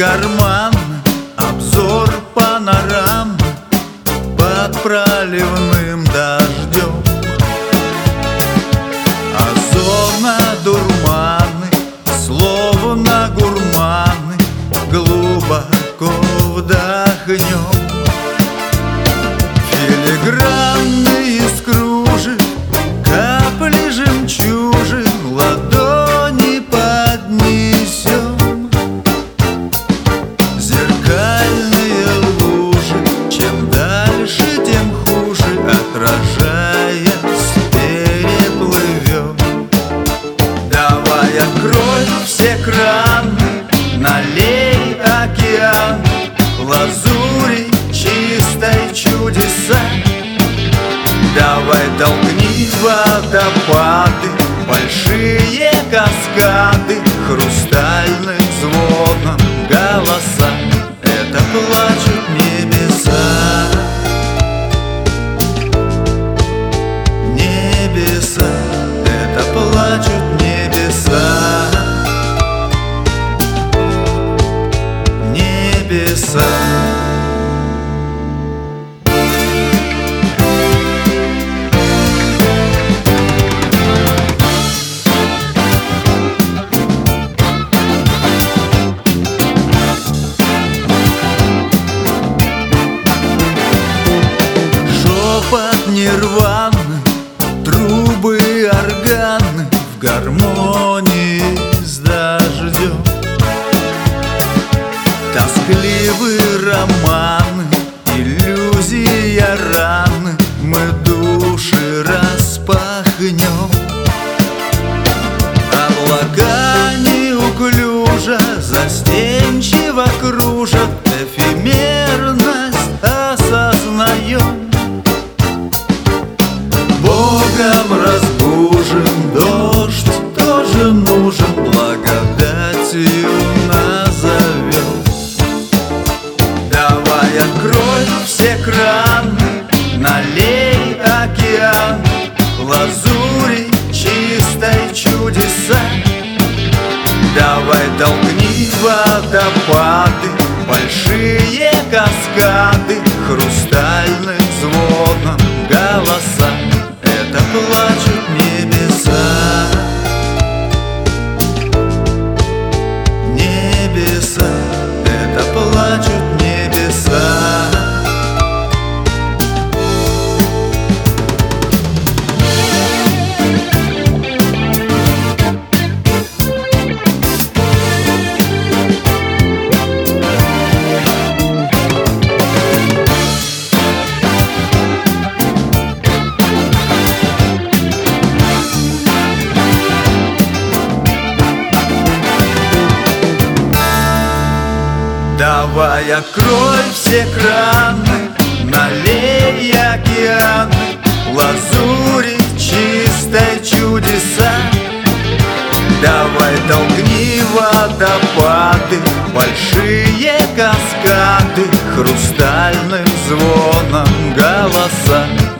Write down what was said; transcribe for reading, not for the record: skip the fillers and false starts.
карман, обзор панорам под проливным дождем. Озона дурманы, словно гурманы, глубоко вдохнем. Филигранный из кружев, капли жемчужин, ладони поднесем. Зеркальные лужи, чем дальше, тем хуже, отражаясь, переплывем. Давай открой все краны, налей океан лазури чистой чудеса. Давай толкни водопады, большие каскады, хрустальным звоном голоса. Это плачут небеса. Небеса, это плачут небеса. Небеса. Шепот нирваны, трубы органы в гармонии с дождем. Тоскливые романы, иллюзия раны, мы души распахнем. Облака неуклюже, застенчиво кружат, эфемерность осознаем. Богом разбужен, дождь тоже нужен, благодатью назовем. Давай открой все краны, налей океан лазури чистой чудеса. Давай толкни водопады, большие каскады, хрустальным звоном голоса. Это плачут небеса. Небеса, это плачут небеса. Давай открой все краны, налей океаны лазури чистой чудеса. Давай толкни водопады, большие каскады, хрустальным звоном голоса.